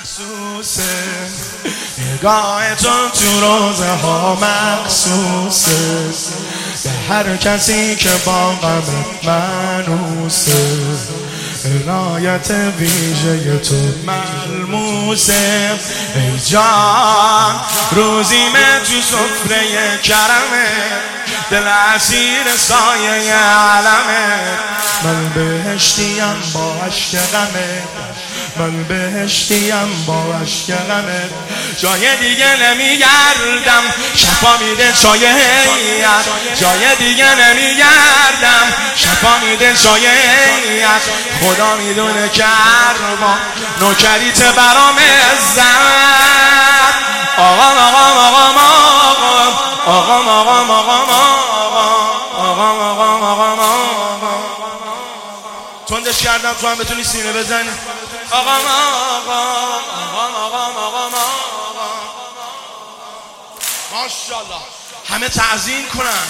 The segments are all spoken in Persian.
محسوسه نگاه تو روزه ها مخصوصه به هر کسی که با غم منوسه عنایت ویژه تو ملموسه ای جان روزیمه تو سفره کرمه دل اسیر سایه علمه من بهشتیم با عشق غمه من بهشتیم با عشق غمه جای دیگه نمیگردم شفا میده چای هیئت جای دیگه نمیگردم شفا میده چای هیئت خدا میدونه کربا نوکریت برام عزت آقام آقام آقام آقام آقام آقام آقام آقام آقام آقام تندش کردم تو هم بتونی سینه بزنی آقام آقام آقام آقام آقام ماشاءالله همه تعظیم کنن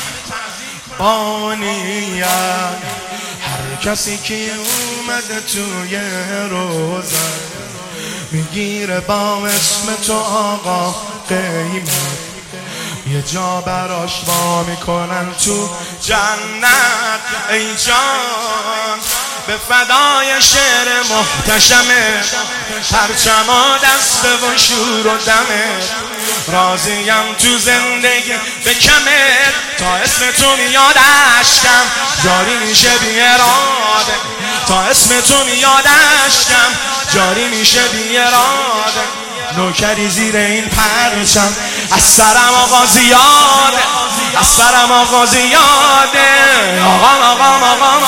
بانیت هر کسی که اومده توی روزه میگیره با اسم تو آقا قیمت یه جا براش وا میکنن تو جنت ای جان به فدای شعر محتشمه پرچم و دست و شور و دمه راضیم تو زندگی به کمه تا اسم تو میاد اشکم جاری میشه بی اراده تا اسم تو میاد اشکم جاری میشه بی اراده نوکری زیر این پرچم از سرم آقا زیاده از سرم آقا زیاده آقام آقام آقام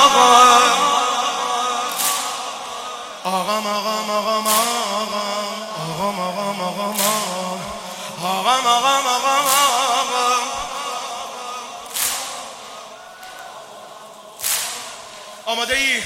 آقام آقام آقام آقام آقام آقام آقام آقام آقام آماده ای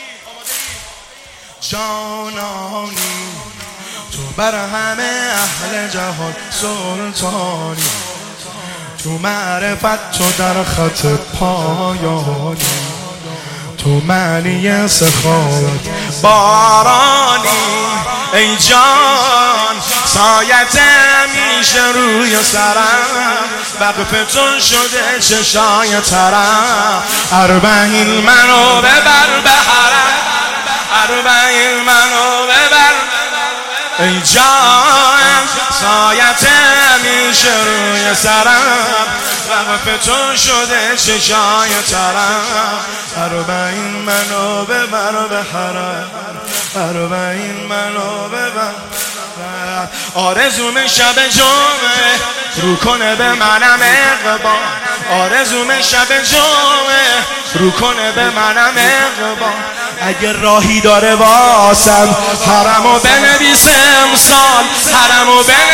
جانانی تو بر همه اهل جهان سلطانی تو معرفت تو در خط پایانی تو معنی سخاوت بارانی ای جان سایت همیشه روی سرم وقفتون شده چشای ترم اربعین منو ببر به حرم اربعین منو ببر ای جان سایت همیشه روی سرم وقفتون شده چشای ترم اربعین منو ببر به حرم اربعین منو ببر آرزوم شب جمعه رو کنه به منم اقبال آرزوم شب جمعه رو کنه به منم اقبال اگه راهی داره واسم حرمو بنویسه امسال حرمو بنویسه